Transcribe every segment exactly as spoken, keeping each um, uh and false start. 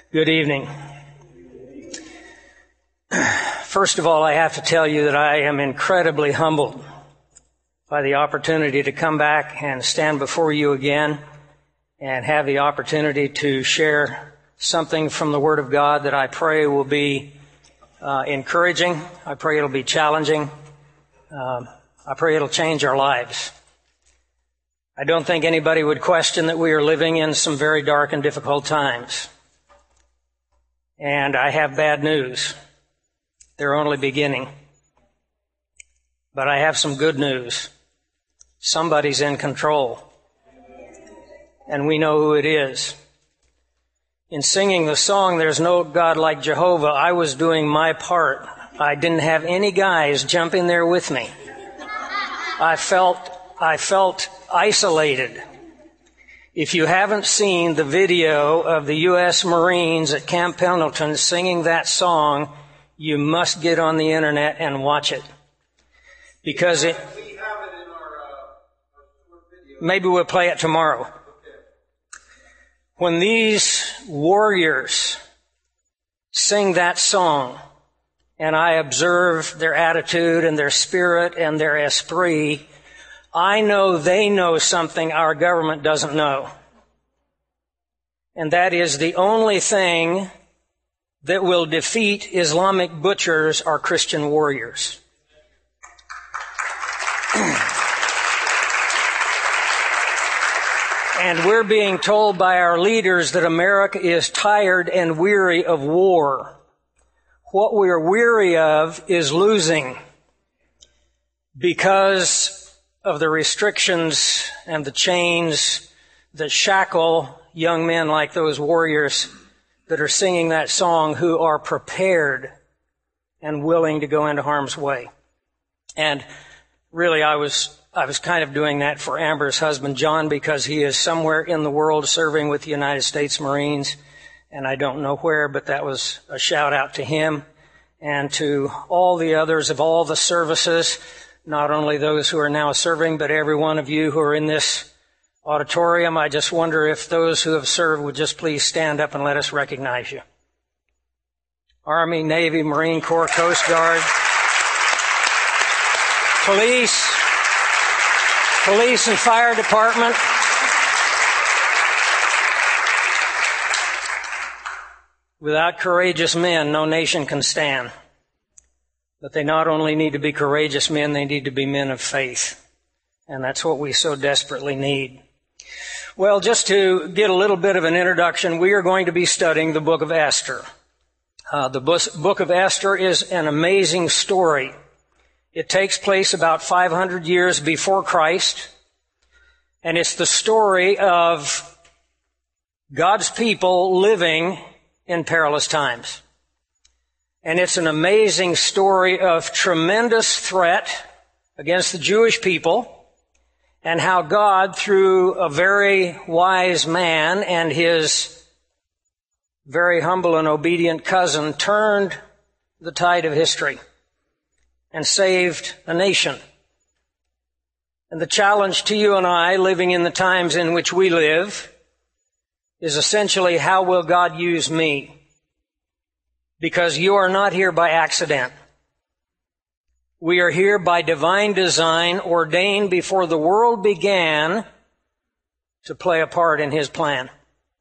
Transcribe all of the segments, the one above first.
Good evening. First of all, I have to tell you that I am incredibly humbled by the opportunity to come back and stand before you again and have the opportunity to share something from the Word of God that I pray will be uh, encouraging. I pray it'll be challenging. Um, I pray it'll change our lives. I don't think anybody would question that we are living in some very dark and difficult times. And I have bad news. They're only beginning. But I have some good news. Somebody's in control. And we know who it is. In singing the song, "There's No God Like Jehovah," I was doing my part. I didn't have any guys jump in there with me. I felt, I felt isolated. If you haven't seen the video of the U S Marines at Camp Pendleton singing that song, you must get on the internet and watch it. Because it, we have it in our, uh, our video. Maybe we'll play it tomorrow. Okay. When these warriors sing that song, and I observe their attitude and their spirit and their esprit, I know they know something our government doesn't know. And that is the only thing that will defeat Islamic butchers are Christian warriors. And we're being told by our leaders that America is tired and weary of war. What we're weary of is losing because of the restrictions and the chains that shackle young men like those warriors that are singing that song, who are prepared and willing to go into harm's way. And really, I was I was kind of doing that for Amber's husband, John, because he is somewhere in the world serving with the United States Marines, and I don't know where, but that was a shout out to him and to all the others of all the services, not only those who are now serving, but every one of you who are in this auditorium. I just wonder if those who have served would just please stand up and let us recognize you. Army, Navy, Marine Corps, Coast Guard, police, police and fire department. Without courageous men, no nation can stand. But they not only need to be courageous men, they need to be men of faith. And that's what we so desperately need. Well, just to get a little bit of an introduction, we are going to be studying the book of Esther. Uh, the book of Esther is an amazing story. It takes place about five hundred years before Christ. And it's the story of God's people living in perilous times. And it's an amazing story of tremendous threat against the Jewish people, and how God, through a very wise man and his very humble and obedient cousin, turned the tide of history and saved a nation. And the challenge to you and I, living in the times in which we live, is essentially, how will God use me? Because you are not here by accident. We are here by divine design, ordained before the world began to play a part in His plan.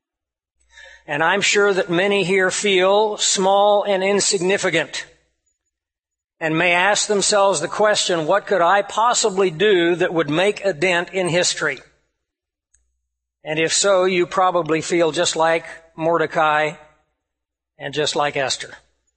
And I'm sure that many here feel small and insignificant and may ask themselves the question, what could I possibly do that would make a dent in history? And if so, you probably feel just like Mordecai and just like Esther.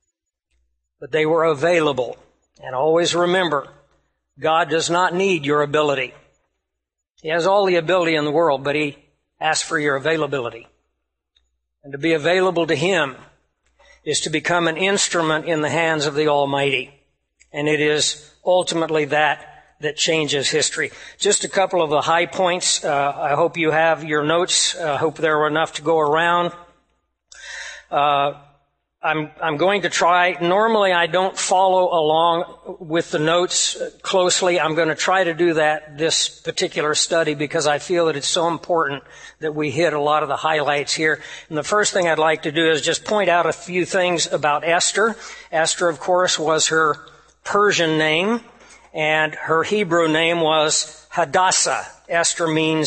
But they were available. And always remember, God does not need your ability. He has all the ability in the world, but He asks for your availability. And to be available to Him is to become an instrument in the hands of the Almighty. And it is ultimately that that changes history. Just a couple of the high points. Uh, I hope you have your notes. I uh, hope there were enough to go around. Uh, I'm, I'm going to try, normally I don't follow along with the notes closely. I'm going to try to do that this particular study because I feel that it's so important that we hit a lot of the highlights here. And the first thing I'd like to do is just point out a few things about Esther. Esther, of course, was her Persian name, and her Hebrew name was Hadassah. Esther means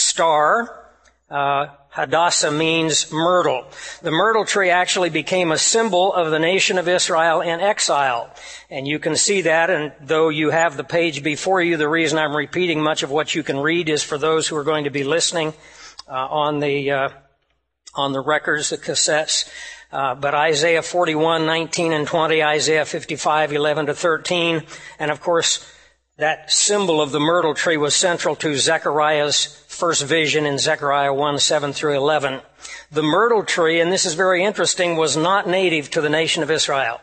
star. Uh, Hadassah means myrtle. The myrtle tree actually became a symbol of the nation of Israel in exile. And you can see that, and though you have the page before you, the reason I'm repeating much of what you can read is for those who are going to be listening uh, on the uh, on the records, the cassettes. Uh, but Isaiah forty-one, nineteen and twenty, Isaiah fifty-five, eleven to thirteen, and of course, that symbol of the myrtle tree was central to Zechariah's first vision in Zechariah one, seven through eleven. The myrtle tree, and this is very interesting, was not native to the nation of Israel.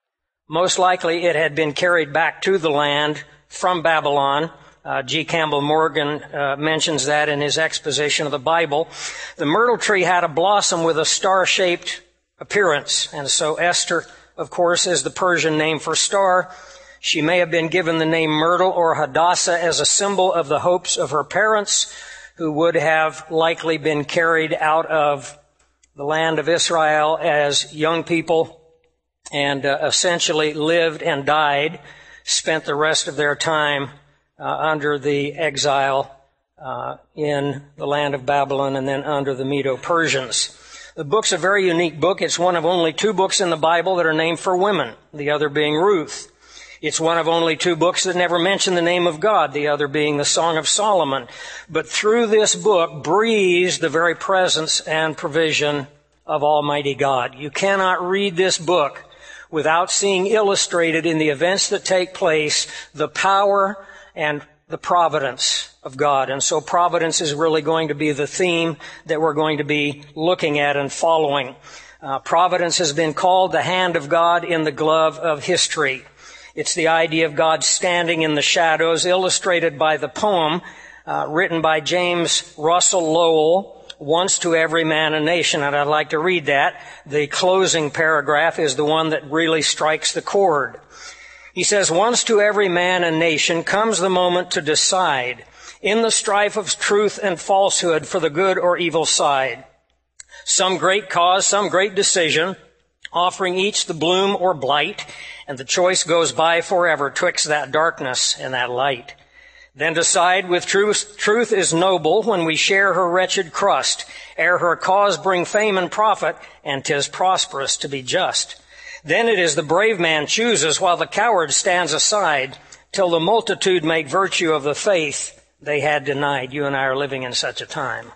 Most likely it had been carried back to the land from Babylon. Uh, G. Campbell Morgan uh, mentions that in his exposition of the Bible. The myrtle tree had a blossom with a star-shaped appearance, and so Esther, of course, is the Persian name for star. She may have been given the name Myrtle or Hadassah as a symbol of the hopes of her parents, who would have likely been carried out of the land of Israel as young people and uh, essentially lived and died, spent the rest of their time uh, under the exile uh, in the land of Babylon and then under the Medo-Persians. The book's a very unique book. It's one of only two books in the Bible that are named for women, the other being Ruth. It's one of only two books that never mention the name of God, the other being the Song of Solomon. But through this book breathes the very presence and provision of Almighty God. You cannot read this book without seeing illustrated in the events that take place the power and the providence of God. And so providence is really going to be the theme that we're going to be looking at and following. Uh, providence has been called the hand of God in the glove of history. It's the idea of God standing in the shadows, illustrated by the poem uh, written by James Russell Lowell, Once to Every Man a Nation. And I'd like to read that. The closing paragraph is the one that really strikes the chord. He says, "Once to every man a nation comes the moment to decide in the strife of truth and falsehood for the good or evil side. Some great cause, some great decision, offering each the bloom or blight, and the choice goes by forever twixt that darkness and that light. Then decide with truth, truth is noble when we share her wretched crust, ere her cause bring fame and profit, and 'tis prosperous to be just. Then it is the brave man chooses, while the coward stands aside, till the multitude make virtue of the faith they had denied." You and I are living in such a time.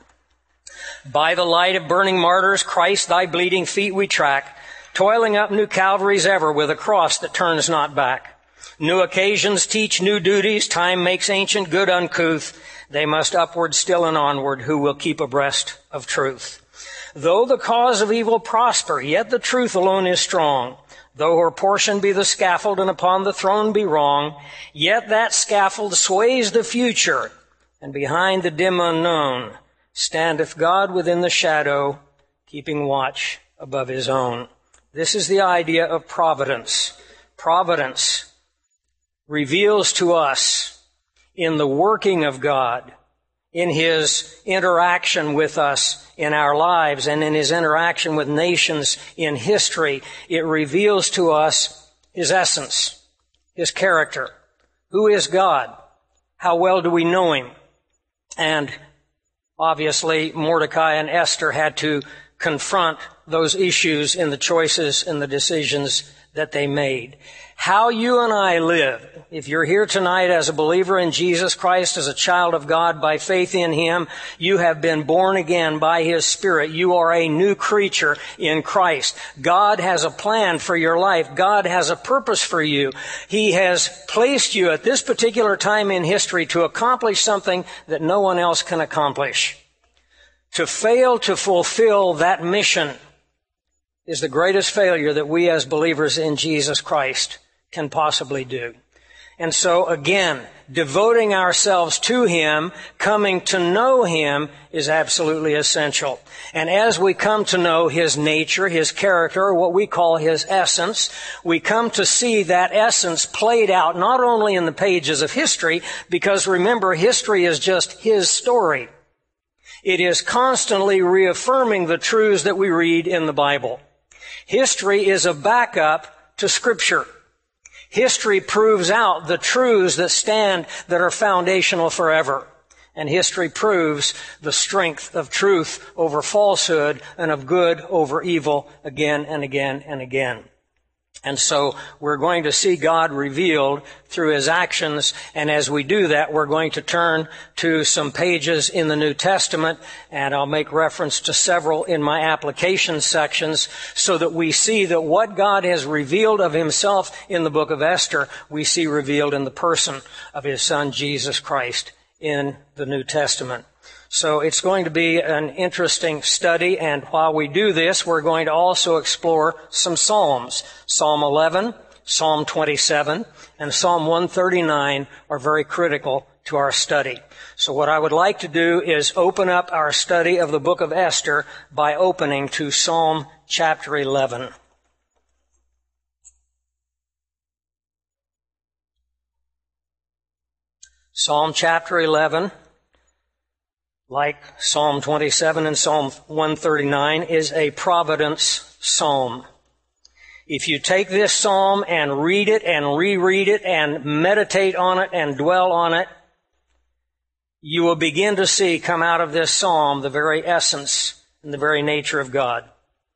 "By the light of burning martyrs, Christ, thy bleeding feet we track, toiling up new Calvaries ever with a cross that turns not back. New occasions teach new duties. Time makes ancient good uncouth. They must upward still and onward who will keep abreast of truth. Though the cause of evil prosper, yet the truth alone is strong. Though her portion be the scaffold and upon the throne be wrong, yet that scaffold sways the future, and behind the dim unknown standeth God within the shadow, keeping watch above his own." This is the idea of providence. Providence reveals to us in the working of God, in his interaction with us in our lives, and in his interaction with nations in history, it reveals to us his essence, his character. Who is God? How well do we know him? And obviously, Mordecai and Esther had to confront those issues in the choices and the decisions that they made. How you and I live, if you're here tonight as a believer in Jesus Christ, as a child of God by faith in him, you have been born again by his Spirit. You are a new creature in Christ. God has a plan for your life. God has a purpose for you. He has placed you at this particular time in history to accomplish something that no one else can accomplish. To fail to fulfill that mission is the greatest failure that we as believers in Jesus Christ can possibly do. And so again, devoting ourselves to Him, coming to know Him is absolutely essential. And as we come to know His nature, His character, what we call His essence, we come to see that essence played out not only in the pages of history, because remember, history is just His story. It is constantly reaffirming the truths that we read in the Bible. History is a backup to Scripture. History proves out the truths that stand, that are foundational forever. And history proves the strength of truth over falsehood and of good over evil again and again and again. And so we're going to see God revealed through His actions, and as we do that, we're going to turn to some pages in the New Testament, and I'll make reference to several in my application sections so that we see that what God has revealed of Himself in the book of Esther, we see revealed in the person of His Son, Jesus Christ, in the New Testament. So it's going to be an interesting study, and while we do this, we're going to also explore some Psalms. Psalm eleven, Psalm twenty-seven, and Psalm one thirty-nine are very critical to our study. So what I would like to do is open up our study of the book of Esther by opening to Psalm chapter eleven. Psalm chapter eleven, like Psalm twenty-seven and Psalm one thirty-nine, is a providence psalm. If you take this psalm and read it and reread it and meditate on it and dwell on it, you will begin to see come out of this psalm the very essence and the very nature of God.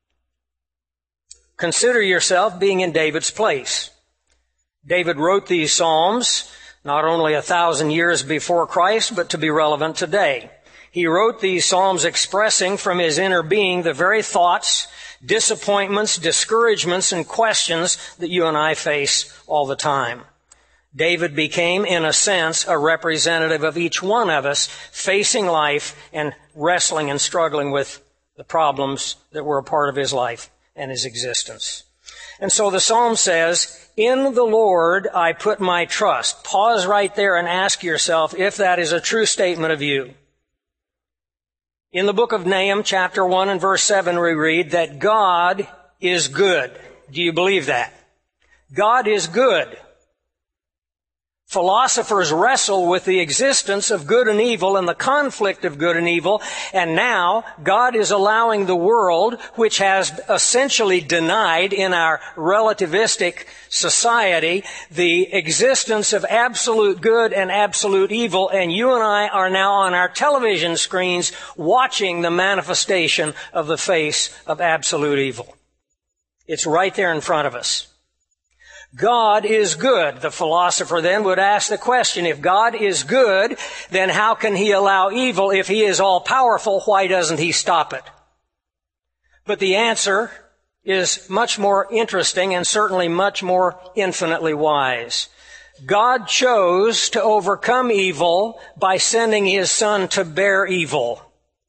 Consider yourself being in David's place. David wrote these psalms not only a thousand years before Christ, but to be relevant today. He wrote these psalms expressing from his inner being the very thoughts, disappointments, discouragements, and questions that you and I face all the time. David became, in a sense, a representative of each one of us facing life and wrestling and struggling with the problems that were a part of his life and his existence. And so the psalm says, "In the Lord I put my trust." Pause right there and ask yourself if that is a true statement of you. In the book of Nahum, chapter one and verse seven, we read that God is good. Do you believe that? God is good. Philosophers wrestle with the existence of good and evil and the conflict of good and evil, and now God is allowing the world, which has essentially denied in our relativistic society the existence of absolute good and absolute evil, and you and I are now on our television screens watching the manifestation of the face of absolute evil. It's right there in front of us. God is good. The philosopher then would ask the question, if God is good, then how can He allow evil? If He is all-powerful, why doesn't He stop it? But the answer is much more interesting and certainly much more infinitely wise. God chose to overcome evil by sending His Son to bear evil.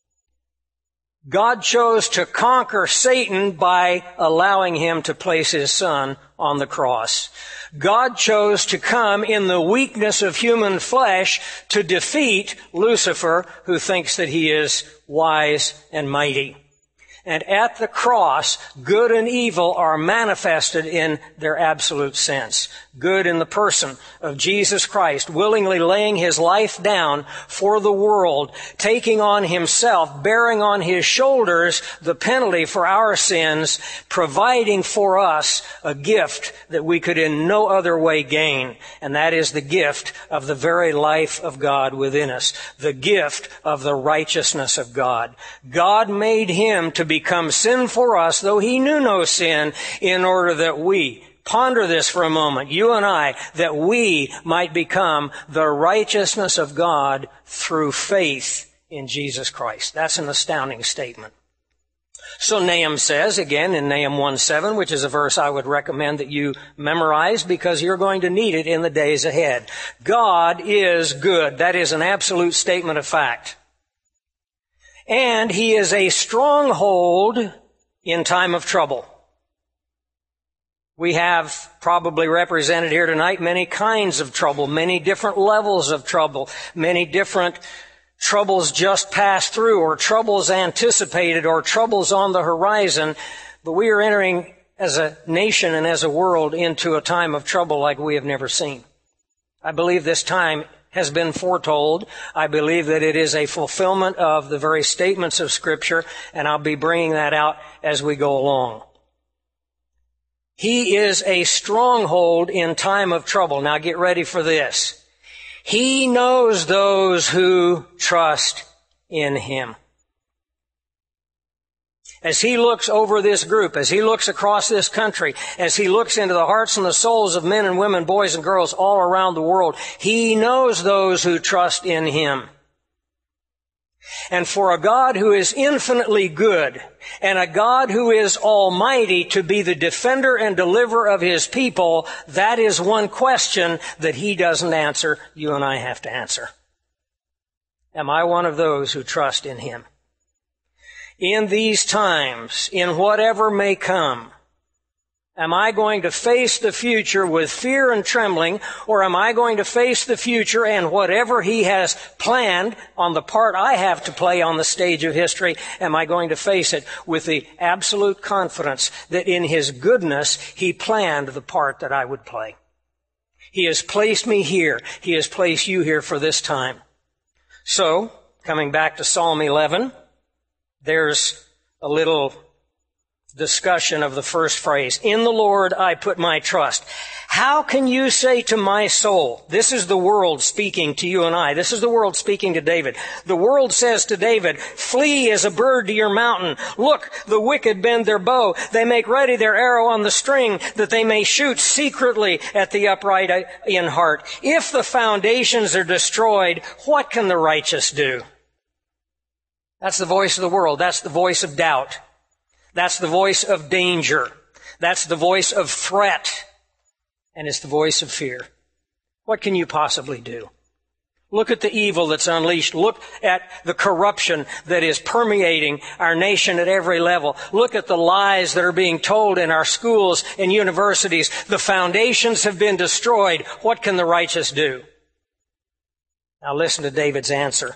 God chose to conquer Satan by allowing Him to place His Son on the cross. God chose to come in the weakness of human flesh to defeat Lucifer, who thinks that he is wise and mighty. And at the cross, good and evil are manifested in their absolute sense. Good in the person of Jesus Christ, willingly laying His life down for the world, taking on Himself, bearing on His shoulders the penalty for our sins, providing for us a gift that we could in no other way gain. And that is the gift of the very life of God within us, the gift of the righteousness of God. God made Him to become sin for us, though He knew no sin, in order that we, ponder this for a moment, you and I, that we might become the righteousness of God through faith in Jesus Christ. That's an astounding statement. So Nahum says, again in Nahum one seven, which is a verse I would recommend that you memorize because you're going to need it in the days ahead. God is good. That is an absolute statement of fact. And He is a stronghold in time of trouble. We have probably represented here tonight many kinds of trouble, many different levels of trouble, many different troubles just passed through, or troubles anticipated, or troubles on the horizon. But we are entering as a nation and as a world into a time of trouble like we have never seen. I believe this time has been foretold. I believe that it is a fulfillment of the very statements of Scripture, and I'll be bringing that out as we go along. He is a stronghold in time of trouble. Now get ready for this. He knows those who trust in Him. As He looks over this group, as He looks across this country, as He looks into the hearts and the souls of men and women, boys and girls all around the world, He knows those who trust in Him. And for a God who is infinitely good, and a God who is almighty to be the defender and deliverer of His people, that is one question that He doesn't answer, you and I have to answer. Am I one of those who trust in Him? In these times, in whatever may come, am I going to face the future with fear and trembling, or am I going to face the future and whatever He has planned on the part I have to play on the stage of history, am I going to face it with the absolute confidence that in His goodness He planned the part that I would play? He has placed me here. He has placed you here for this time. So, coming back to Psalm eleven, there's a little discussion of the first phrase. In the Lord I put my trust. How can you say to my soul, this is the world speaking to you and I. This is the world speaking to David. The world says to David, flee as a bird to your mountain. Look, the wicked bend their bow. They make ready their arrow on the string that they may shoot secretly at the upright in heart. If the foundations are destroyed, what can the righteous do? That's the voice of the world. That's the voice of doubt. That's the voice of danger. That's the voice of threat. And it's the voice of fear. What can you possibly do? Look at the evil that's unleashed. Look at the corruption that is permeating our nation at every level. Look at the lies that are being told in our schools and universities. The foundations have been destroyed. What can the righteous do? Now listen to David's answer.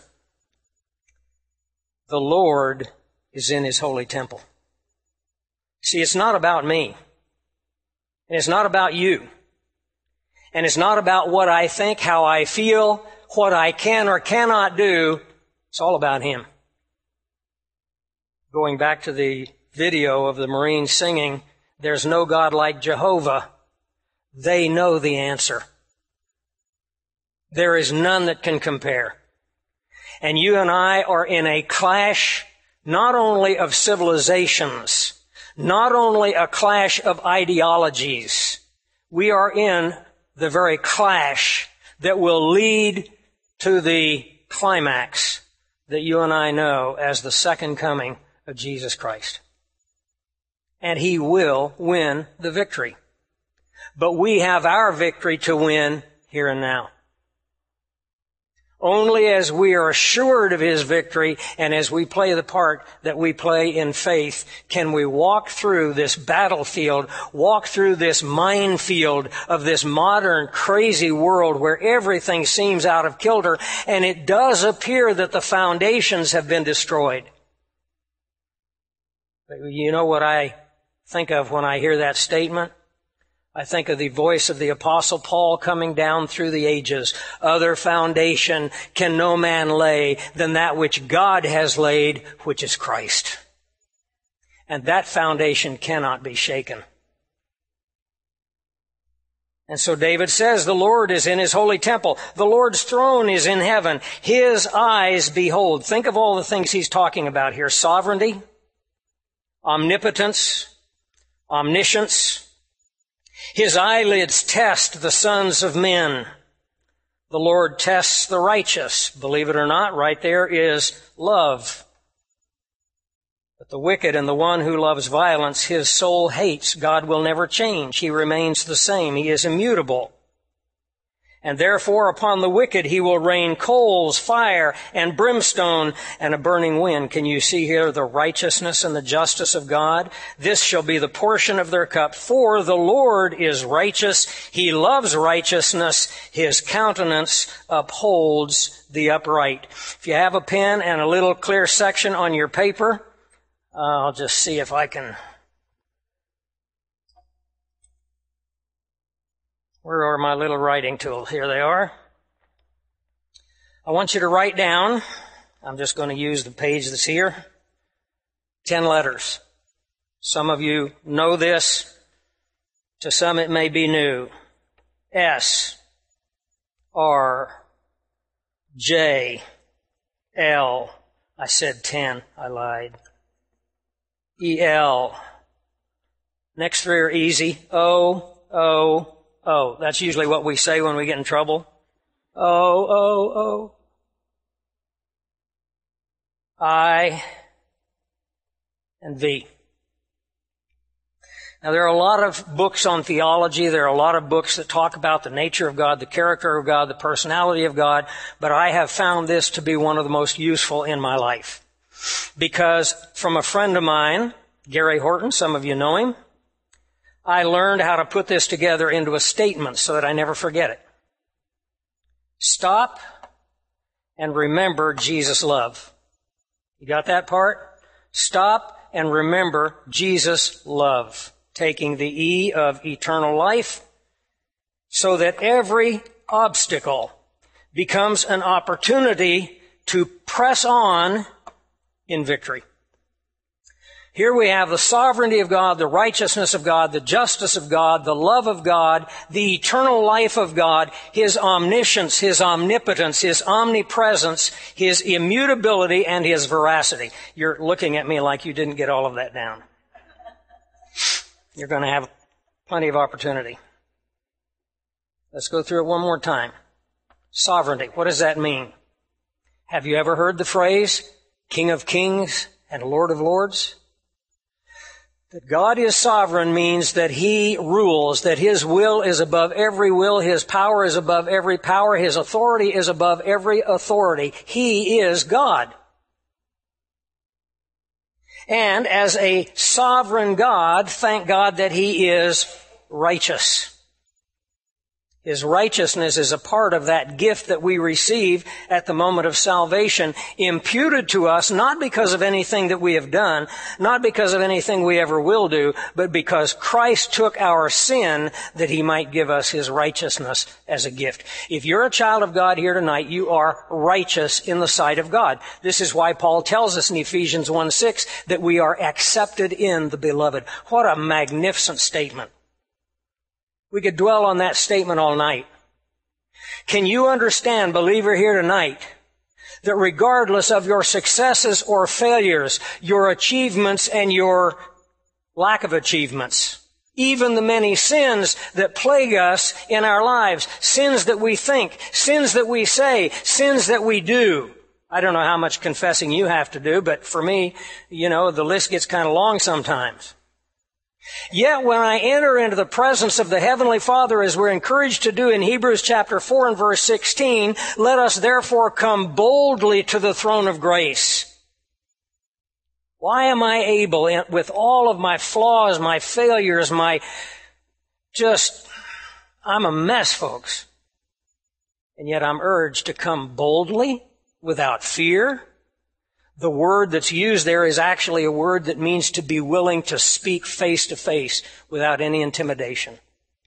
The Lord is in His holy temple. See, it's not about me. And it's not about you. And it's not about what I think, how I feel, what I can or cannot do. It's all about Him. Going back to the video of the Marines singing, there's no God like Jehovah. They know the answer. There is none that can compare. And you and I are in a clash not only of civilizations, not only a clash of ideologies. We are in the very clash that will lead to the climax that you and I know as the second coming of Jesus Christ. And He will win the victory. But we have our victory to win here and now. Only as we are assured of His victory and as we play the part that we play in faith can we walk through this battlefield, walk through this minefield of this modern crazy world where everything seems out of kilter, and it does appear that the foundations have been destroyed. But you know what I think of when I hear that statement? I think of the voice of the Apostle Paul coming down through the ages. Other foundation can no man lay than that which God has laid, which is Christ. And that foundation cannot be shaken. And so David says, the Lord is in His holy temple. The Lord's throne is in heaven. His eyes behold. Think of all the things he's talking about here. Sovereignty, omnipotence, omniscience. His eyelids test the sons of men. The Lord tests the righteous. Believe it or not, right there is love. But the wicked and the one who loves violence, his soul hates. God will never change. He remains the same. He is immutable. And therefore upon the wicked he will rain coals, fire, and brimstone, and a burning wind. Can you see here the righteousness and the justice of God? This shall be the portion of their cup. For the Lord is righteous. He loves righteousness. His countenance upholds the upright. If you have a pen and a little clear section on your paper, uh, I'll just see if I can... Where are my little writing tools? Here they are. I want you to write down, I'm just going to use the page that's here, ten letters. Some of you know this. To some it may be new. S, R, J, L. I said ten. I lied. E, L. Next three are easy. O, O, Oh, that's usually what we say when we get in trouble. Oh, oh, oh. I and V. Now, there are a lot of books on theology. There are a lot of books that talk about the nature of God, the character of God, the personality of God. But I have found this to be one of the most useful in my life. Because from a friend of mine, Gary Horton, some of you know him, I learned how to put this together into a statement so that I never forget it. Stop and remember Jesus' love. You got that part? Stop and remember Jesus' love. Taking the E of eternal life so that every obstacle becomes an opportunity to press on in victory. Here we have the sovereignty of God, the righteousness of God, the justice of God, the love of God, the eternal life of God, His omniscience, His omnipotence, His omnipresence, His immutability, and His veracity. You're looking at me like you didn't get all of that down. You're going to have plenty of opportunity. Let's go through it one more time. Sovereignty. What does that mean? Have you ever heard the phrase, King of Kings and Lord of Lords? That God is sovereign means that He rules, that His will is above every will, His power is above every power, His authority is above every authority. He is God. And as a sovereign God, thank God that He is righteous. His righteousness is a part of that gift that we receive at the moment of salvation, imputed to us not because of anything that we have done, not because of anything we ever will do, but because Christ took our sin that He might give us His righteousness as a gift. If you're a child of God here tonight, you are righteous in the sight of God. This is why Paul tells us in Ephesians one six that we are accepted in the Beloved. What a magnificent statement. We could dwell on that statement all night. Can you understand, believer here tonight, that regardless of your successes or failures, your achievements and your lack of achievements, even the many sins that plague us in our lives, sins that we think, sins that we say, sins that we do. I don't know how much confessing you have to do, but for me, you know, the list gets kind of long sometimes. Yet when I enter into the presence of the Heavenly Father, as we're encouraged to do in Hebrews chapter four and verse sixteen, let us therefore come boldly to the throne of grace. Why am I able, with all of my flaws, my failures, my just, I'm a mess, folks. And yet I'm urged to come boldly, without fear. The word that's used there is actually a word that means to be willing to speak face to face without any intimidation.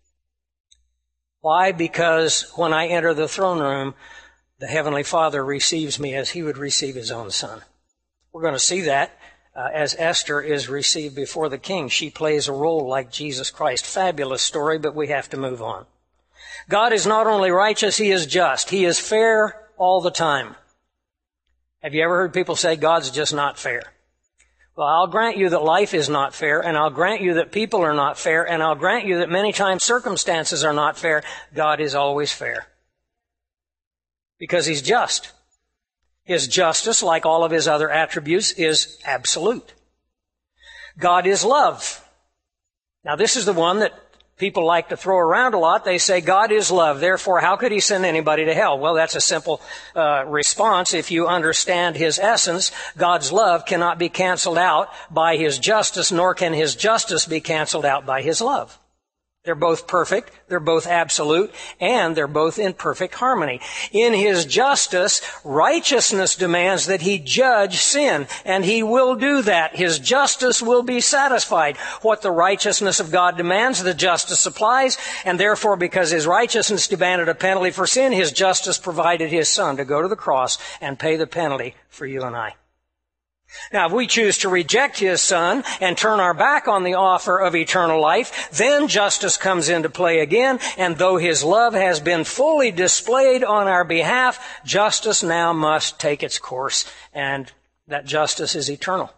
Why? Because when I enter the throne room, the Heavenly Father receives me as He would receive His own Son. We're going to see that uh, as Esther is received before the king. She plays a role like Jesus Christ. Fabulous story, but we have to move on. God is not only righteous, He is just. He is fair all the time. Have you ever heard people say God's just not fair? Well, I'll grant you that life is not fair, and I'll grant you that people are not fair, and I'll grant you that many times circumstances are not fair. God is always fair. Because He's just. His justice, like all of His other attributes, is absolute. God is love. Now, this is the one that people like to throw around a lot. They say God is love, therefore how could he send anybody to hell? Well, that's a simple uh, response. If you understand his essence, God's love cannot be canceled out by his justice, nor can his justice be canceled out by his love. They're both perfect, they're both absolute, and they're both in perfect harmony. In his justice, righteousness demands that he judge sin, and he will do that. His justice will be satisfied. What the righteousness of God demands, the justice supplies, and therefore, because his righteousness demanded a penalty for sin, his justice provided his Son to go to the cross and pay the penalty for you and I. Now, if we choose to reject his Son and turn our back on the offer of eternal life, then justice comes into play again, and though his love has been fully displayed on our behalf, justice now must take its course, and that justice is eternal.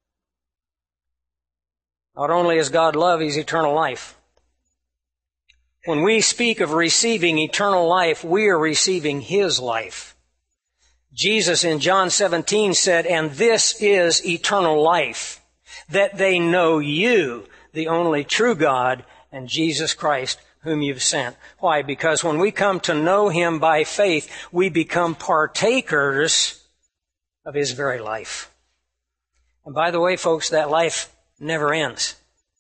Not only is God love, he's eternal life. When we speak of receiving eternal life, we are receiving his life. Jesus in John seventeen said, "And this is eternal life, that they know you, the only true God, and Jesus Christ, whom you've sent." Why? Because when we come to know him by faith, we become partakers of his very life. And by the way, folks, that life never ends.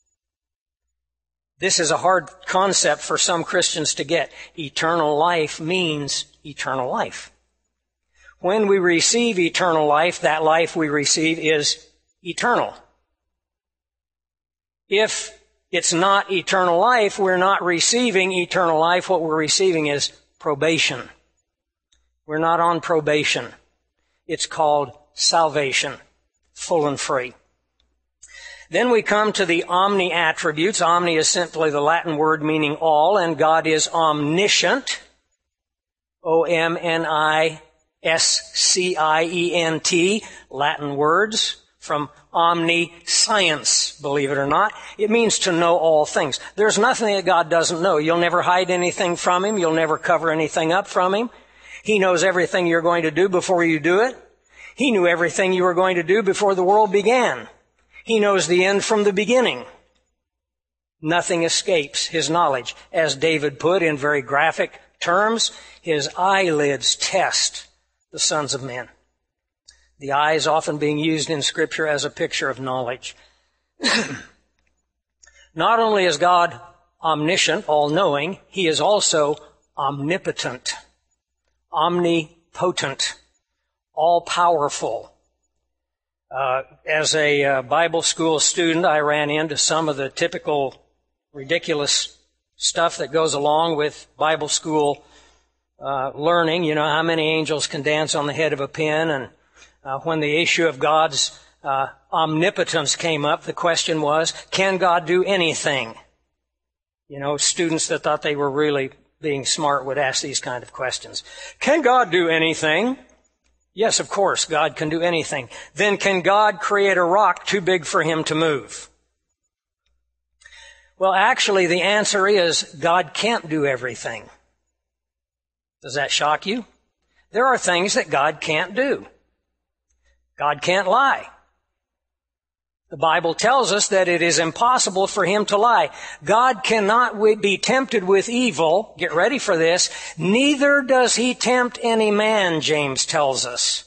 This is a hard concept for some Christians to get. Eternal life means eternal life. When we receive eternal life, that life we receive is eternal. If it's not eternal life, we're not receiving eternal life. What we're receiving is probation. We're not on probation. It's called salvation, full and free. Then we come to the omni attributes. Omni is simply the Latin word meaning all, and God is omniscient. O M N I S C I E N T, Latin words from omniscience, believe it or not. It means to know all things. There's nothing that God doesn't know. You'll never hide anything from him. You'll never cover anything up from him. He knows everything you're going to do before you do it. He knew everything you were going to do before the world began. He knows the end from the beginning. Nothing escapes his knowledge. As David put in very graphic terms, his eyelids test the sons of men. The eye is often being used in Scripture as a picture of knowledge. Not only is God omniscient, all-knowing, he is also omnipotent, omnipotent, all-powerful. Uh, as a uh, Bible school student, I ran into some of the typical ridiculous stuff that goes along with Bible school Uh, learning, you know, how many angels can dance on the head of a pin. And uh, when the issue of God's uh, omnipotence came up, the question was, can God do anything? You know, students that thought they were really being smart would ask these kind of questions. Can God do anything? Yes, of course, God can do anything. Then can God create a rock too big for him to move? Well, actually, the answer is God can't do everything. Does that shock you? There are things that God can't do. God can't lie. The Bible tells us that it is impossible for him to lie. God cannot be tempted with evil. Get ready for this. Neither does he tempt any man, James tells us.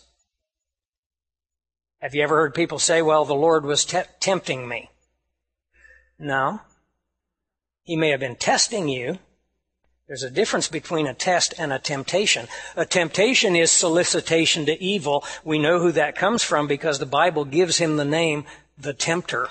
Have you ever heard people say, well, the Lord was te- tempting me? No. He may have been testing you. There's a difference between a test and a temptation. A temptation is solicitation to evil. We know who that comes from because the Bible gives him the name, the tempter.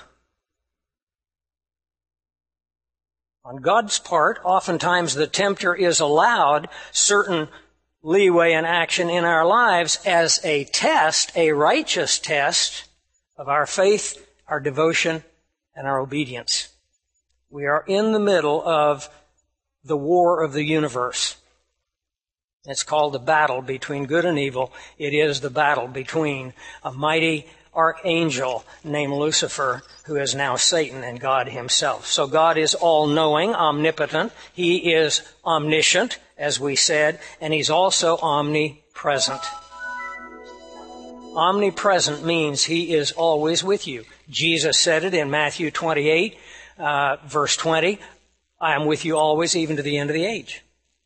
On God's part, oftentimes the tempter is allowed certain leeway and action in our lives as a test, a righteous test of our faith, our devotion, and our obedience. We are in the middle of the war of the universe. It's called the battle between good and evil. It is the battle between a mighty archangel named Lucifer, who is now Satan, and God himself. So God is all-knowing, omnipotent. He is omniscient, as we said, and he's also omnipresent. Omnipresent means he is always with you. Jesus said it in Matthew twenty-eight, uh, verse twenty. I am with you always, even to the end of the age.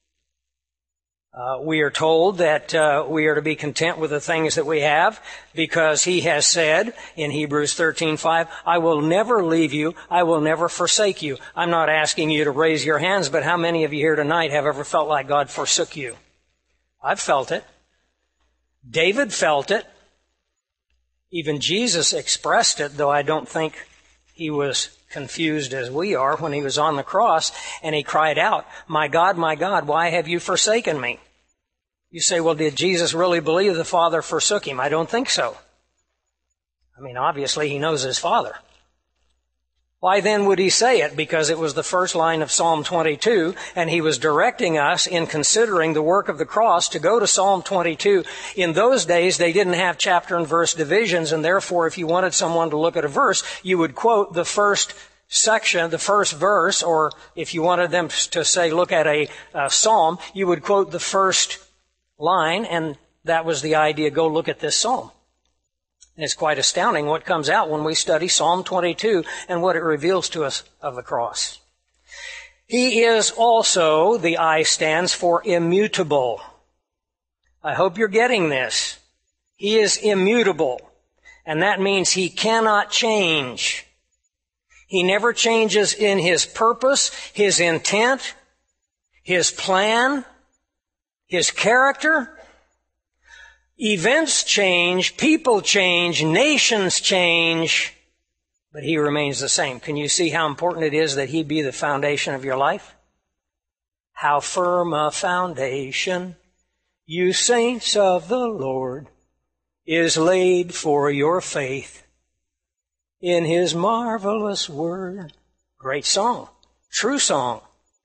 Uh, we are told that uh, we are to be content with the things that we have because He has said in Hebrews thirteen five, I will never leave you, I will never forsake you. I'm not asking you to raise your hands, but how many of you here tonight have ever felt like God forsook you? I've felt it. David felt it. Even Jesus expressed it, though I don't think he was confused as we are when he was on the cross, and he cried out, my God, my God, why have you forsaken me? You say, well, did Jesus really believe the Father forsook him? I don't think so. I mean, obviously he knows his Father. Why then would he say it? Because it was the first line of Psalm twenty-two, and he was directing us in considering the work of the cross to go to Psalm twenty-two. In those days, they didn't have chapter and verse divisions, and therefore, if you wanted someone to look at a verse, you would quote the first section, the first verse, or if you wanted them to say, look at a, a psalm, you would quote the first line, and that was the idea, go look at this psalm. And it's quite astounding what comes out when we study Psalm twenty-two and what it reveals to us of the cross. He is also, the I stands for immutable. I hope you're getting this. He is immutable, and that means He cannot change. He never changes in His purpose, His intent, His plan, His character. Events change, people change, nations change, but He remains the same. Can you see how important it is that He be the foundation of your life? How firm a foundation, you saints of the Lord, is laid for your faith in His marvelous word. Great song, true song.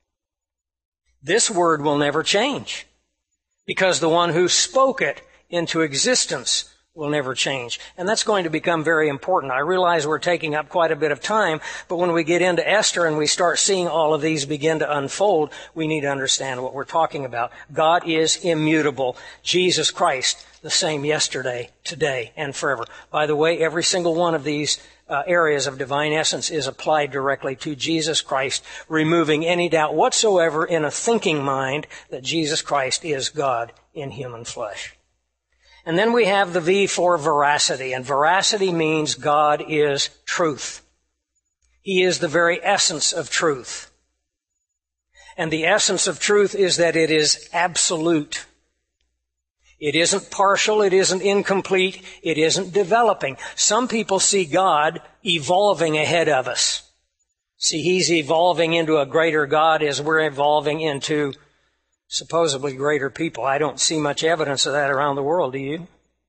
This word will never change because the one who spoke it into existence will never change. And that's going to become very important. I realize we're taking up quite a bit of time, but when we get into Esther and we start seeing all of these begin to unfold, we need to understand what we're talking about. God is immutable. Jesus Christ, the same yesterday, today, and forever. By the way, every single one of these uh, areas of divine essence is applied directly to Jesus Christ, removing any doubt whatsoever in a thinking mind that Jesus Christ is God in human flesh. And then we have the V for veracity, and veracity means God is truth. He is the very essence of truth. And the essence of truth is that it is absolute. It isn't partial, it isn't incomplete, it isn't developing. Some people see God evolving ahead of us. See, He's evolving into a greater God as we're evolving into supposedly greater people. I don't see much evidence of that around the world, do you?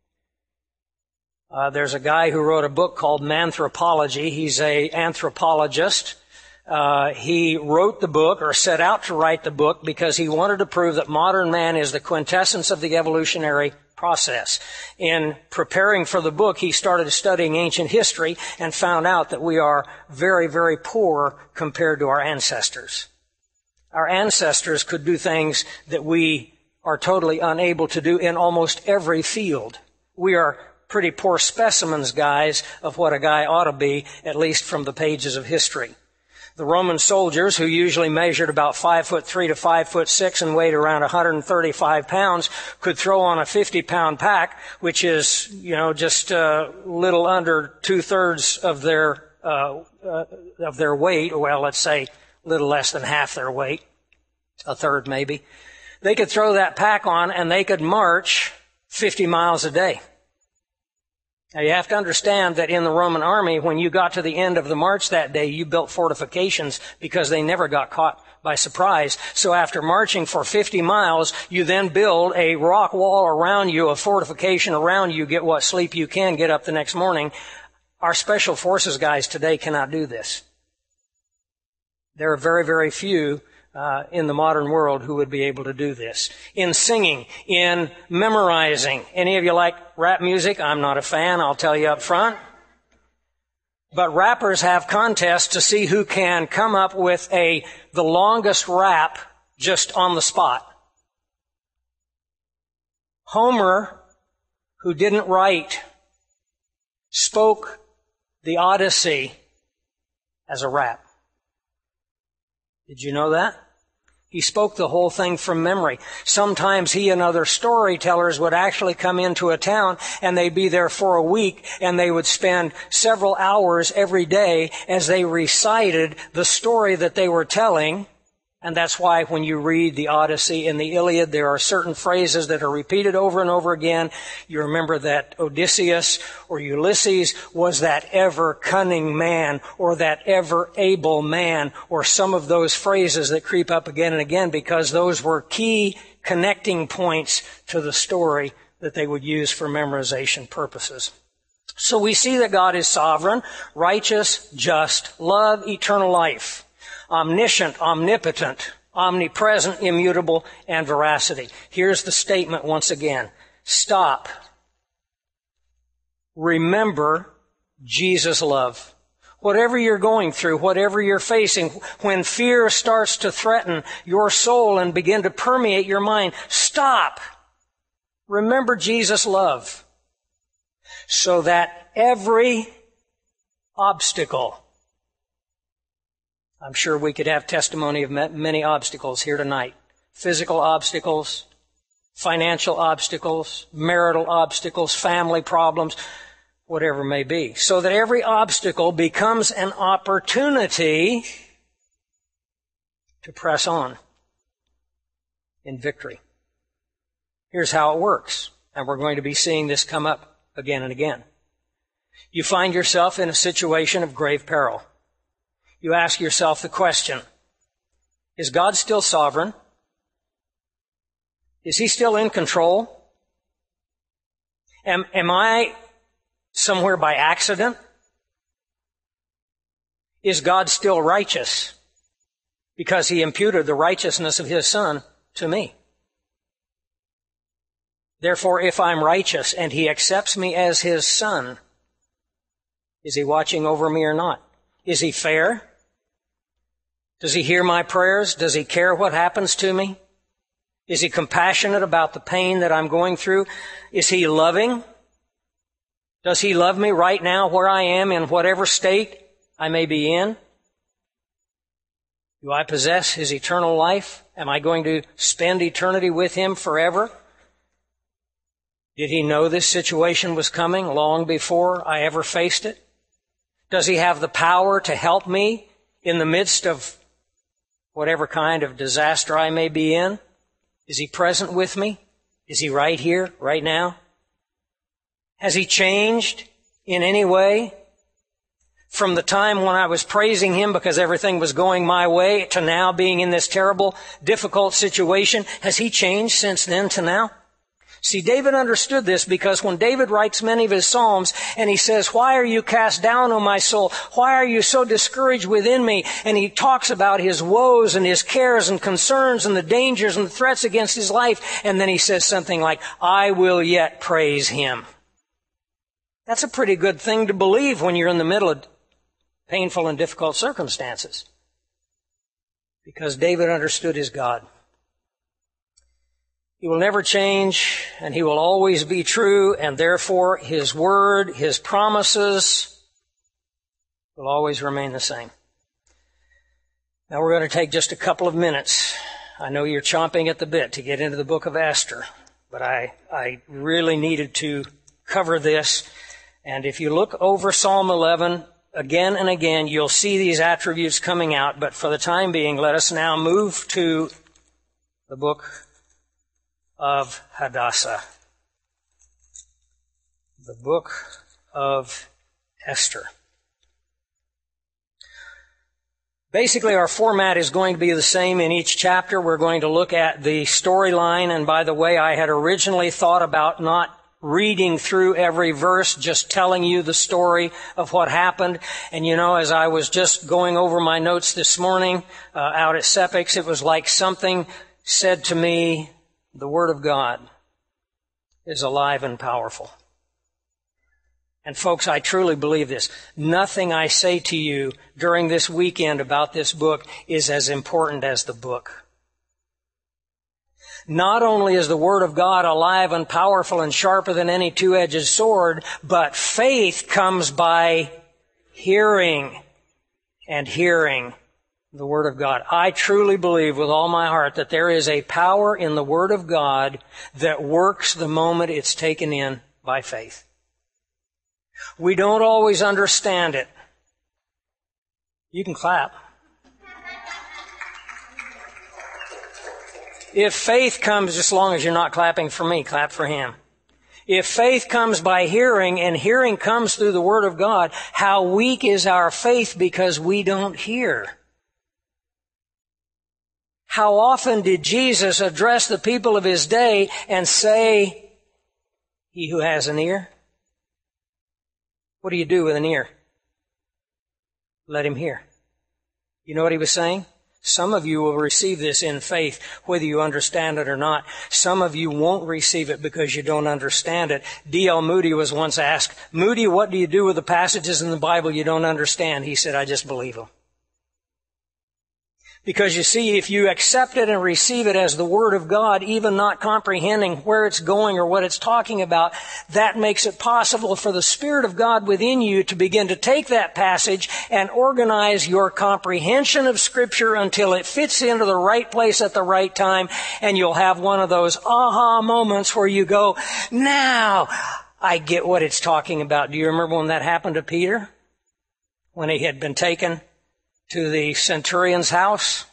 Uh, there's a guy who wrote a book called Manthropology. He's a anthropologist. Uh, he wrote the book, or set out to write the book, because he wanted to prove that modern man is the quintessence of the evolutionary process. In preparing for the book, he started studying ancient history and found out that we are very, very poor compared to our ancestors. Our ancestors could do things that we are totally unable to do in almost every field. We are pretty poor specimens, guys, of what a guy ought to be, at least from the pages of history. The Roman soldiers, who usually measured about five foot three to five foot six and weighed around one hundred thirty-five pounds, could throw on a fifty pound pack, which is, you know, just a little under two thirds of their uh, uh, of their weight. Well, let's say little less than half their weight, a third maybe. They could throw that pack on and they could march fifty miles a day. Now you have to understand that in the Roman army, when you got to the end of the march that day, you built fortifications because they never got caught by surprise. So after marching for fifty miles, you then build a rock wall around you, a fortification around you, get what sleep you can, get up the next morning. Our special forces guys today cannot do this. There are very, very few uh, in the modern world who would be able to do this. In singing, in memorizing. Any of you like rap music? I'm not a fan, I'll tell you up front. But rappers have contests to see who can come up with a the longest rap just on the spot. Homer, who didn't write, spoke the Odyssey as a rap. Did you know that? He spoke the whole thing from memory. Sometimes he and other storytellers would actually come into a town and they'd be there for a week and they would spend several hours every day as they recited the story that they were telling. And that's why when you read the Odyssey and the Iliad, there are certain phrases that are repeated over and over again. You remember that Odysseus or Ulysses was that ever cunning man or that ever able man, or some of those phrases that creep up again and again because those were key connecting points to the story that they would use for memorization purposes. So we see that God is sovereign, righteous, just, love, eternal life. Omniscient, omnipotent, omnipresent, immutable, and veracity. Here's the statement once again. Stop. Remember Jesus' love. Whatever you're going through, whatever you're facing, when fear starts to threaten your soul and begin to permeate your mind, stop. Remember Jesus' love. So that every obstacle, I'm sure we could have testimony of many obstacles here tonight. Physical obstacles, financial obstacles, marital obstacles, family problems, whatever it may be. So that every obstacle becomes an opportunity to press on in victory. Here's how it works. And we're going to be seeing this come up again and again. You find yourself in a situation of grave peril. You ask yourself the question, is God still sovereign? Is He still in control? Am, am I somewhere by accident? Is God still righteous because He imputed the righteousness of His Son to me? Therefore, if I'm righteous and He accepts me as His Son, is He watching over me or not? Is He fair? Does He hear my prayers? Does He care what happens to me? Is He compassionate about the pain that I'm going through? Is He loving? Does He love me right now where I am in whatever state I may be in? Do I possess His eternal life? Am I going to spend eternity with Him forever? Did He know this situation was coming long before I ever faced it? Does He have the power to help me in the midst of whatever kind of disaster I may be in? Is He present with me? Is He right here, right now? Has He changed in any way from the time when I was praising Him because everything was going my way to now being in this terrible, difficult situation? Has He changed since then to now? See, David understood this because when David writes many of his Psalms and he says, "Why are you cast down, O my soul? Why are you so discouraged within me?" And he talks about his woes and his cares and concerns and the dangers and the threats against his life. And then he says something like, "I will yet praise Him." That's a pretty good thing to believe when you're in the middle of painful and difficult circumstances. Because David understood his God. He will never change, and He will always be true, and therefore His word, His promises will always remain the same. Now we're going to take just a couple of minutes. I know you're chomping at the bit to get into the book of Esther, but I, I really needed to cover this. And if you look over Psalm eleven again and again, you'll see these attributes coming out. But for the time being, let us now move to the book of Hadassah, the book of Esther. Basically, our format is going to be the same in each chapter. We're going to look at the storyline, and by the way, I had originally thought about not reading through every verse, just telling you the story of what happened. And you know, as I was just going over my notes this morning uh, out at Sepix, it was like something said to me, the Word of God is alive and powerful. And folks, I truly believe this. Nothing I say to you during this weekend about this book is as important as the book. Not only is the Word of God alive and powerful and sharper than any two-edged sword, but faith comes by hearing, and hearing the Word of God. I truly believe with all my heart that there is a power in the Word of God that works the moment it's taken in by faith. We don't always understand it. You can clap. If faith comes, as long as you're not clapping for me, clap for him. If faith comes by hearing, and hearing comes through the Word of God, how weak is our faith because we don't hear? How often did Jesus address the people of his day and say, he who has an ear? What do you do with an ear? Let him hear. You know what he was saying? Some of you will receive this in faith, whether you understand it or not. Some of you won't receive it because you don't understand it. D L Moody was once asked, Moody, what do you do with the passages in the Bible you don't understand? He said, I just believe them. Because you see, if you accept it and receive it as the Word of God, even not comprehending where it's going or what it's talking about, that makes it possible for the Spirit of God within you to begin to take that passage and organize your comprehension of Scripture until it fits into the right place at the right time, and you'll have one of those aha moments where you go, now I get what it's talking about. Do you remember when that happened to Peter? When he had been taken to the centurion's house?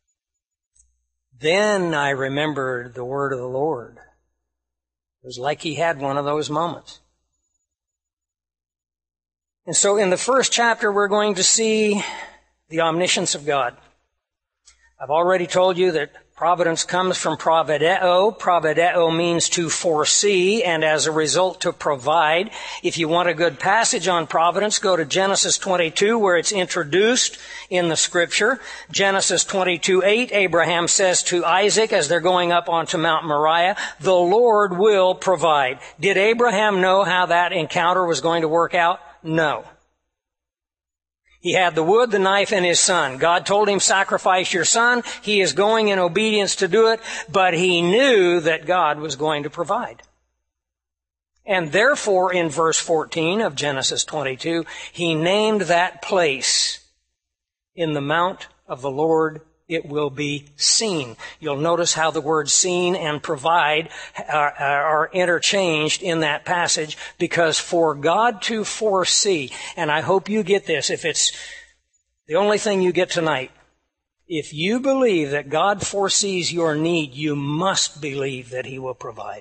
Then I remembered the word of the Lord. It was like he had one of those moments. And so in the first chapter, we're going to see the omniscience of God. I've already told you that providence comes from provideo. Provideo means to foresee, and as a result to provide. If you want a good passage on providence, go to Genesis twenty-two, where it's introduced in the Scripture. Genesis twenty-two eight, Abraham says to Isaac as they're going up onto Mount Moriah, the Lord will provide. Did Abraham know how that encounter was going to work out? No. He had the wood, the knife, and his son. God told him, sacrifice your son. He is going in obedience to do it, but he knew that God was going to provide. And therefore, in verse fourteen of Genesis twenty-two, he named that place, in the mount of the Lord it will be seen. You'll notice how the words seen and provide are, are interchanged in that passage, because for God to foresee, and I hope you get this, if it's the only thing you get tonight, if you believe that God foresees your need, you must believe that he will provide.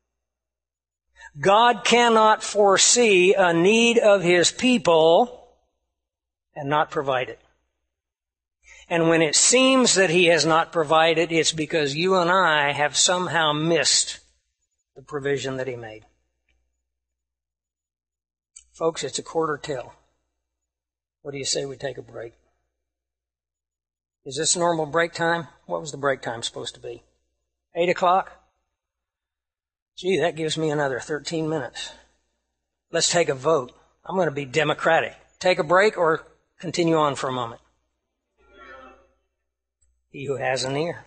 God cannot foresee a need of his people and not provide it. And when it seems that he has not provided, it's because you and I have somehow missed the provision that he made. Folks, it's a quarter till. What do you say we take a break? Is this normal break time? What was the break time supposed to be? Eight o'clock? Gee, that gives me another thirteen minutes. Let's take a vote. I'm going to be democratic. Take a break or continue on for a moment? He who has an ear.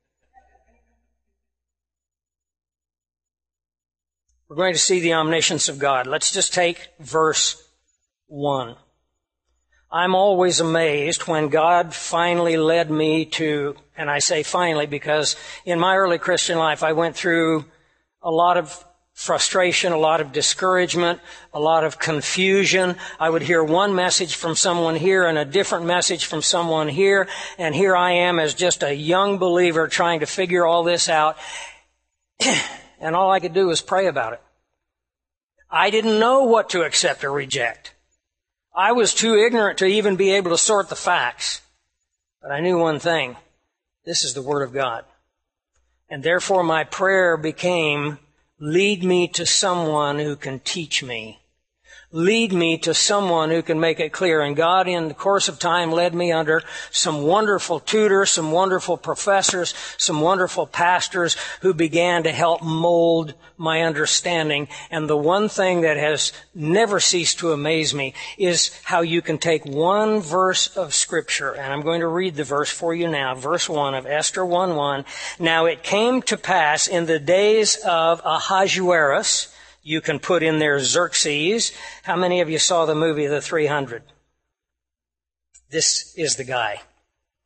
We're going to see the omniscience of God. Let's just take verse one. I'm always amazed when God finally led me to, and I say finally because in my early Christian life I went through a lot of frustration, a lot of discouragement, a lot of confusion. I would hear one message from someone here and a different message from someone here, and here I am as just a young believer trying to figure all this out, and all I could do was pray about it. I didn't know what to accept or reject. I was too ignorant to even be able to sort the facts. But I knew one thing. This is the Word of God. And therefore my prayer became, lead me to someone who can teach me. Lead me to someone who can make it clear. And God, in the course of time, led me under some wonderful tutors, some wonderful professors, some wonderful pastors who began to help mold my understanding. And the one thing that has never ceased to amaze me is how you can take one verse of Scripture, and I'm going to read the verse for you now, verse one of Esther one one. Now it came to pass in the days of Ahasuerus, you can put in there Xerxes. How many of you saw the movie The three hundred? This is the guy.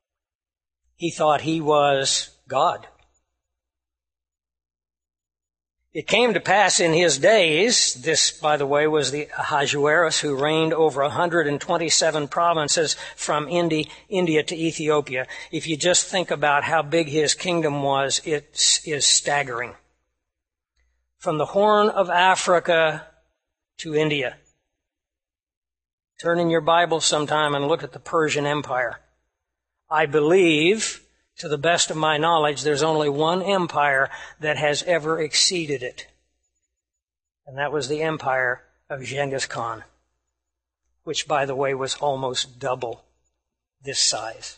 He thought he was God. It came to pass in his days, this, by the way, was the Ahasuerus who reigned over one hundred twenty-seven provinces from Indi- India to Ethiopia. If you just think about how big his kingdom was, it is staggering. From the Horn of Africa to India. Turn in your Bible sometime and look at the Persian Empire. I believe, to the best of my knowledge, there's only one empire that has ever exceeded it. And that was the empire of Genghis Khan, which, by the way, was almost double this size.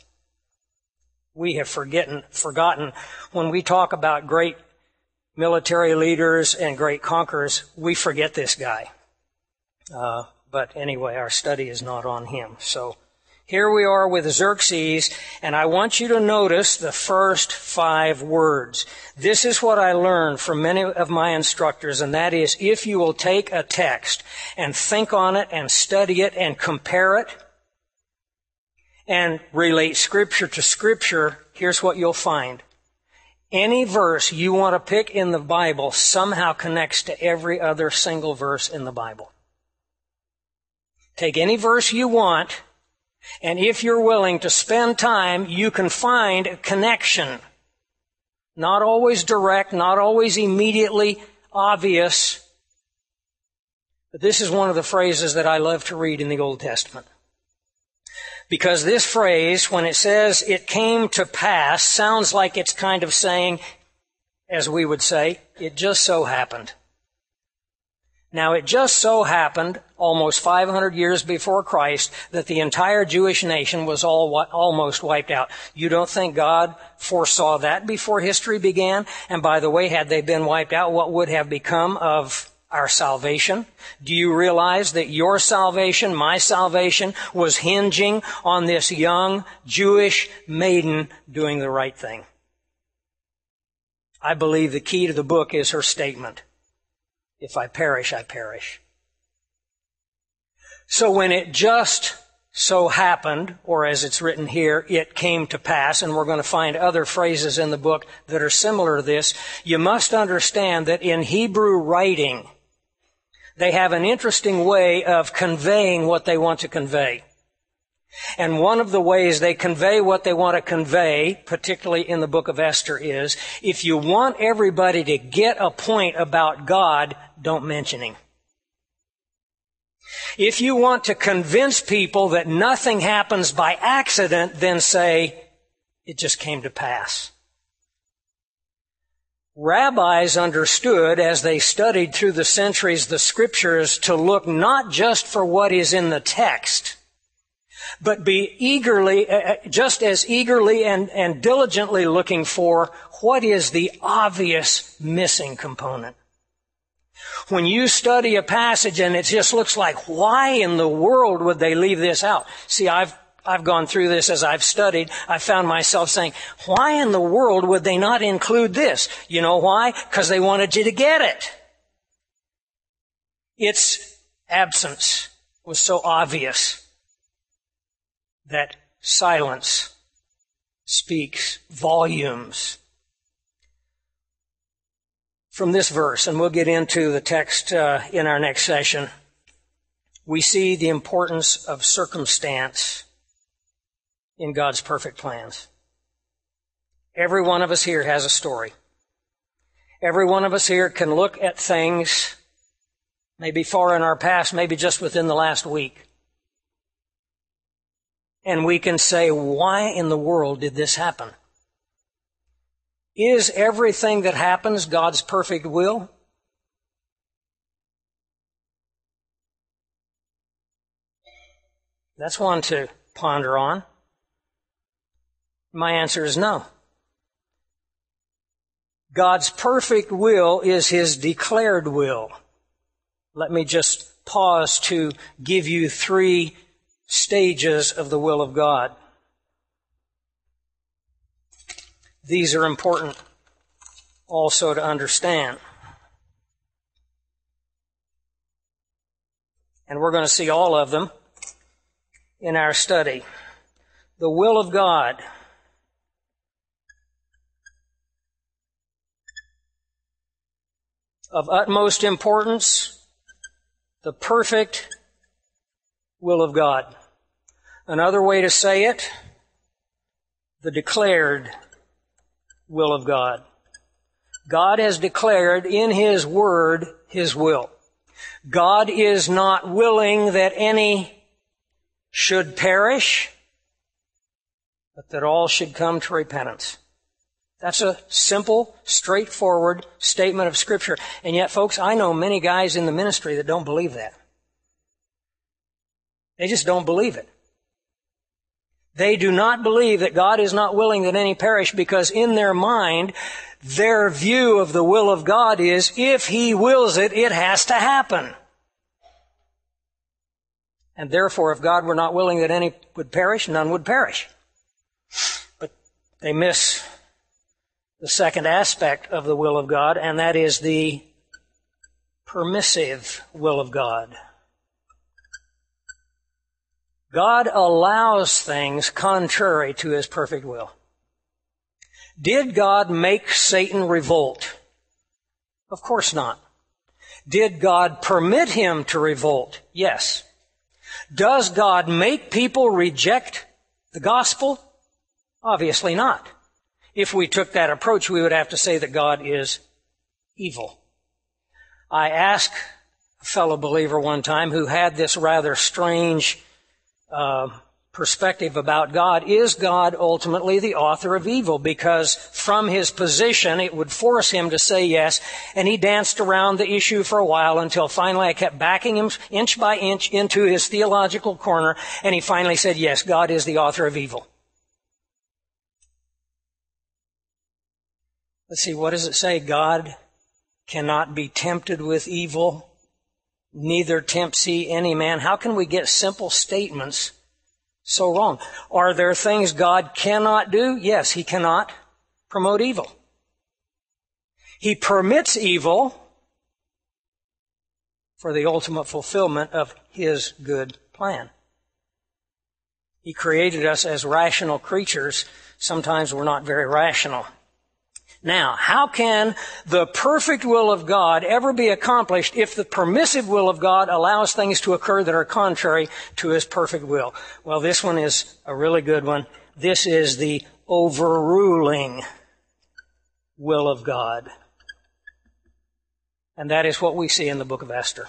We have forgotten, forgotten when we talk about great military leaders and great conquerors, we forget this guy. Uh, but anyway, our study is not on him. So here we are with Xerxes, and I want you to notice the first five words. This is what I learned from many of my instructors, and that is, if you will take a text and think on it and study it and compare it and relate Scripture to Scripture, here's what you'll find. Any verse you want to pick in the Bible somehow connects to every other single verse in the Bible. Take any verse you want, and if you're willing to spend time, you can find a connection. Not always direct, not always immediately obvious. But this is one of the phrases that I love to read in the Old Testament. Because this phrase, when it says it came to pass, sounds like it's kind of saying, as we would say, it just so happened. Now, it just so happened, almost five hundred years before Christ, that the entire Jewish nation was all almost wiped out. You don't think God foresaw that before history began? And by the way, had they been wiped out, what would have become of our salvation? Do you realize that your salvation, my salvation, was hinging on this young Jewish maiden doing the right thing? I believe the key to the book is her statement. If I perish, I perish. So when it just so happened, or as it's written here, it came to pass, and we're going to find other phrases in the book that are similar to this, you must understand that in Hebrew writing, they have an interesting way of conveying what they want to convey. And one of the ways they convey what they want to convey, particularly in the book of Esther, is if you want everybody to get a point about God, don't mention Him. If you want to convince people that nothing happens by accident, then say, it just came to pass. Rabbis understood, as they studied through the centuries the Scriptures, to look not just for what is in the text, but be eagerly, uh, just as eagerly and, and diligently looking for what is the obvious missing component. When you study a passage and it just looks like, why in the world would they leave this out? See, I've I've gone through this as I've studied. I found myself saying, why in the world would they not include this? You know why? Because they wanted you to get it. Its absence was so obvious that silence speaks volumes. From this verse, and we'll get into the text uh, in our next session, we see the importance of circumstance in God's perfect plans. Every one of us here has a story. Every one of us here can look at things, maybe far in our past, maybe just within the last week, and we can say, why in the world did this happen? Is everything that happens God's perfect will? That's one to ponder on. My answer is no. God's perfect will is His declared will. Let me just pause to give you three stages of the will of God. These are important also to understand. And we're going to see all of them in our study. The will of God. of utmost importance, the perfect will of God. Another way to say it, the declared will of God. God has declared in His Word His will. God is not willing that any should perish, but that all should come to repentance. That's a simple, straightforward statement of Scripture. And yet, folks, I know many guys in the ministry that don't believe that. They just don't believe it. They do not believe that God is not willing that any perish, because in their mind, their view of the will of God is, if He wills it, it has to happen. And therefore, if God were not willing that any would perish, none would perish. But they miss the second aspect of the will of God, and that is the permissive will of God. God allows things contrary to His perfect will. Did God make Satan revolt? Of course not. Did God permit him to revolt? Yes. Does God make people reject the gospel? Obviously not. If we took that approach, we would have to say that God is evil. I asked a fellow believer one time who had this rather strange uh, perspective about God, is God ultimately the author of evil? Because from his position, it would force him to say yes, and he danced around the issue for a while until finally I kept backing him inch by inch into his theological corner, and he finally said, yes, God is the author of evil. Let's see, what does it say? God cannot be tempted with evil, neither tempts He any man. How can we get simple statements so wrong? Are there things God cannot do? Yes, He cannot promote evil. He permits evil for the ultimate fulfillment of His good plan. He created us as rational creatures. Sometimes we're not very rational. Now, how can the perfect will of God ever be accomplished if the permissive will of God allows things to occur that are contrary to His perfect will? Well, this one is a really good one. This is the overruling will of God. And that is what we see in the book of Esther.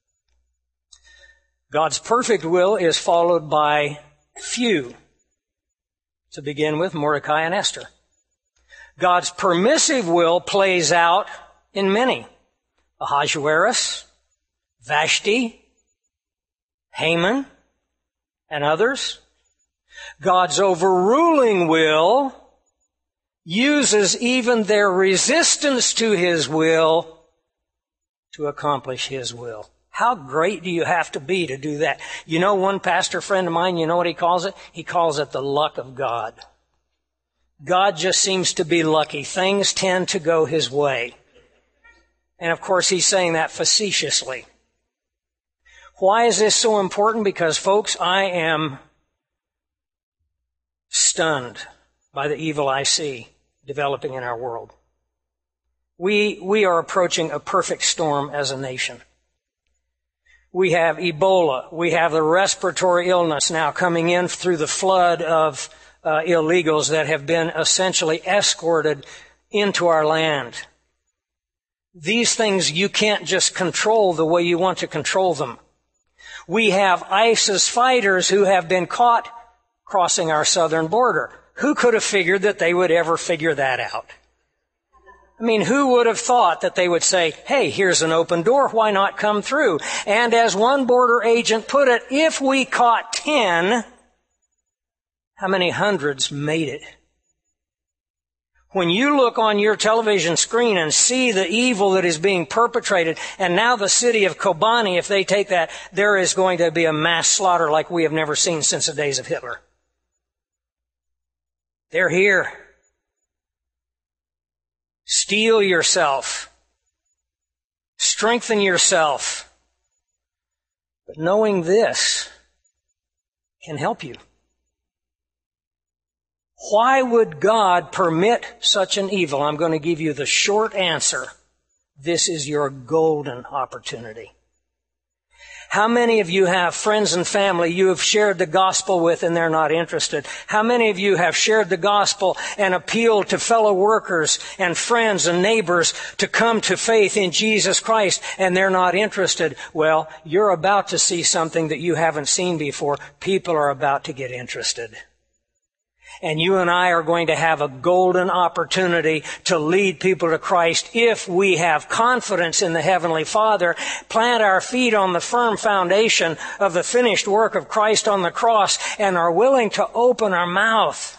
God's perfect will is followed by few. To begin with, Mordecai and Esther. God's permissive will plays out in many. Ahasuerus, Vashti, Haman, and others. God's overruling will uses even their resistance to His will to accomplish His will. How great do you have to be to do that? You know, one pastor friend of mine, you know what he calls it? He calls it the luck of God. God just seems to be lucky. Things tend to go His way. And of course, he's saying that facetiously. Why is this so important? Because, folks, I am stunned by the evil I see developing in our world. We, we are approaching a perfect storm as a nation. We have Ebola. We have the respiratory illness now coming in through the flood of Uh, illegals that have been essentially escorted into our land. These things you can't just control the way you want to control them. We have ISIS fighters who have been caught crossing our southern border. Who could have figured that they would ever figure that out? I mean, who would have thought that they would say, hey, here's an open door, why not come through? And as one border agent put it, if we caught ten, how many hundreds made it? When you look on your television screen and see the evil that is being perpetrated, and now the city of Kobani, if they take that, there is going to be a mass slaughter like we have never seen since the days of Hitler. They're here. Steel yourself. Strengthen yourself. But knowing this can help you. Why would God permit such an evil? I'm going to give you the short answer. This is your golden opportunity. How many of you have friends and family you have shared the gospel with and they're not interested? How many of you have shared the gospel and appealed to fellow workers and friends and neighbors to come to faith in Jesus Christ and they're not interested? Well, you're about to see something that you haven't seen before. People are about to get interested. And you and I are going to have a golden opportunity to lead people to Christ if we have confidence in the Heavenly Father, plant our feet on the firm foundation of the finished work of Christ on the cross, and are willing to open our mouth.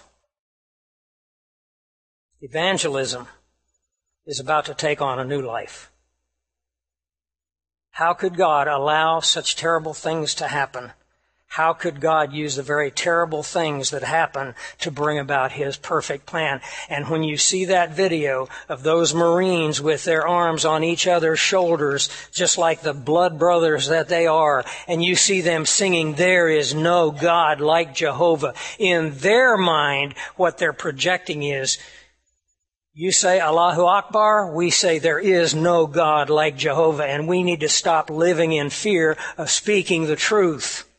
Evangelism is about to take on a new life. How could God allow such terrible things to happen? How could God use the very terrible things that happen to bring about His perfect plan? And when you see that video of those Marines with their arms on each other's shoulders, just like the blood brothers that they are, and you see them singing, "There is no God like Jehovah," in their mind, what they're projecting is, you say Allahu Akbar, we say there is no God like Jehovah, and we need to stop living in fear of speaking the truth.